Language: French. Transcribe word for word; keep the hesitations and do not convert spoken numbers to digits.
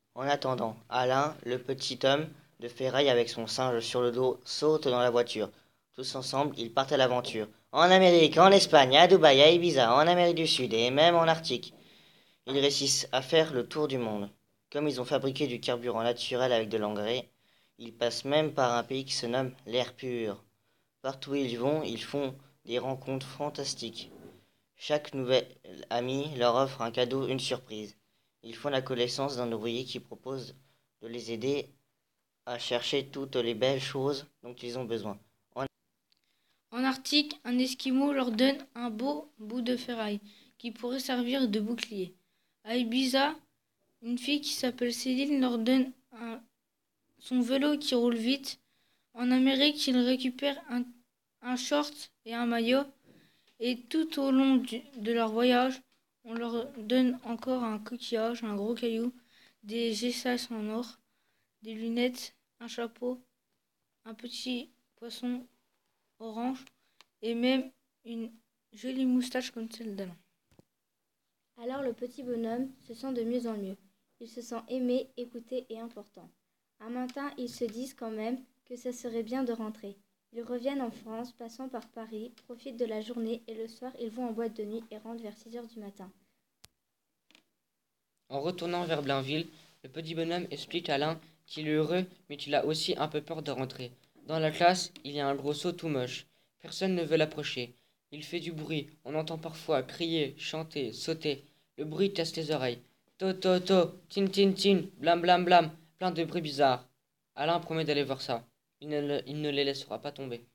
En attendant, Alain, le petit homme de ferraille avec son singe sur le dos, saute dans la voiture. Tous ensemble, ils partent à l'aventure. En Amérique, en Espagne, à Dubaï, à Ibiza, en Amérique du Sud et même en Arctique. Ils réussissent à faire le tour du monde. Comme ils ont fabriqué du carburant naturel avec de l'engrais, ils passent même par un pays qui se nomme l'air pur. Partout où ils vont, ils font des rencontres fantastiques. Chaque nouvel ami leur offre un cadeau, une surprise. Ils font la connaissance d'un ouvrier qui propose de les aider à chercher toutes les belles choses dont ils ont besoin. En En Arctique, un Esquimau leur donne un beau bout de ferraille qui pourrait servir de bouclier. À Ibiza, une fille qui s'appelle Céline leur donne un- son vélo qui roule vite. En Amérique, ils récupèrent un, un short et un maillot. Et tout au long du- de leur voyage, on leur donne encore un coquillage, un gros caillou, des gessasses en or, des lunettes, un chapeau, un petit poisson orange et même une jolie moustache comme celle d'Alain. Alors le petit bonhomme se sent de mieux en mieux. Il se sent aimé, écouté et important. Un matin, ils se disent quand même que ça serait bien de rentrer. Ils reviennent en France, passant par Paris, profitent de la journée et le soir, ils vont en boîte de nuit et rentrent vers six heures du matin. En retournant vers Blainville, le petit bonhomme explique à Alain qu'il est heureux, mais qu'il a aussi un peu peur de rentrer. Dans la classe, il y a un gros sot tout moche. Personne ne veut l'approcher. Il fait du bruit. On entend parfois crier, chanter, sauter. Le bruit casse les oreilles. To to to, tin tin tin, blam blam blam, plein de bruits bizarres. Alain promet d'aller voir ça. Il ne, le- il ne les laissera pas tomber.